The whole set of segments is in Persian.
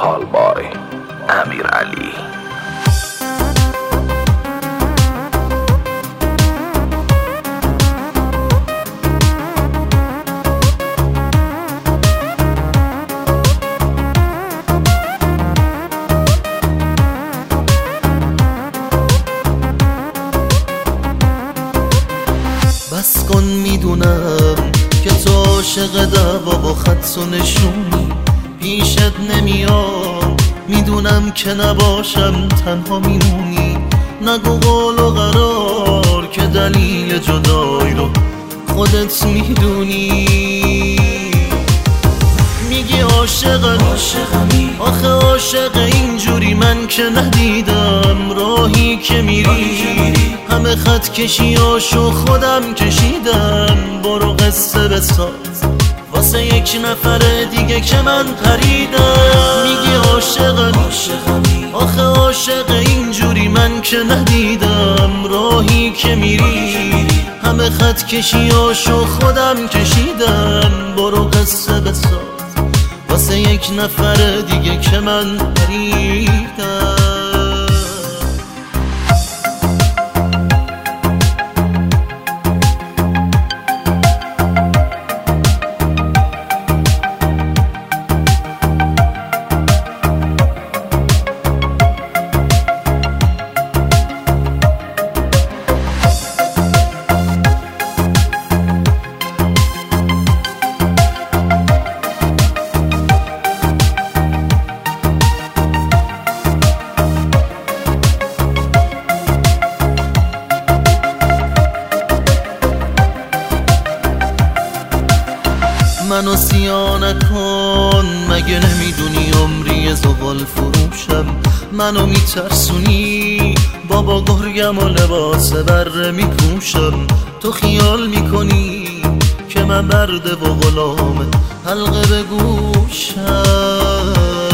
کال بای امیرعلی. بس کن میدونم که تو عاشق دعوا و خط و نشونی، پیشت نمیام میدونم که نباشم تنها میمونی. نگو قول و قرار که دلیل جدایی رو خودت میدونی. میگی عاشقمی، آخه عاشق اینجوری من که ندیدم. راهی که میری همه خط کشیاشو خودم کشیدم. برو قصه بساز واسه یک نفر دیگه که من پریدم. میگی عاشقمی، آخه عاشق اینجوری من که ندیدم. راهی که میری همه خط کشیاشو خودم کشیدم. برو قصه بساز واسه یک نفر دیگه که من پریدم. منو سیاه نکن، مگه نمیدونی عمری زغال فروشم. منو میترسونی، بابا گرگم و لباس بره میپوشم. تو خیال میکنی که من برده و غلام حلقه به گوشم.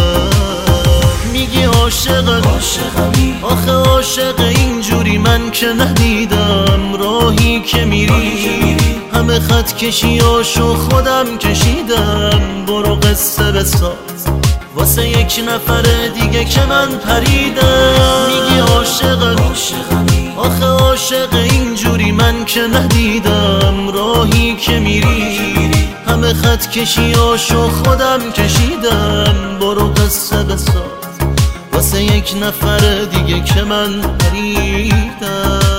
میگی عاشقمی، آخه عاشق اینجوری من که ندیدم. راهی که میری همه خط کشیاشو خودم کشیدم. برو قصه بساز واسه یک نفر دیگه که من پریدم. میگی عاشقمی، آخه عاشق اینجوری من که ندیدم. راهی که میری همه خط کشیاشو خودم کشیدم. برو قصه بساز واسه یک نفر دیگه که من پریدم.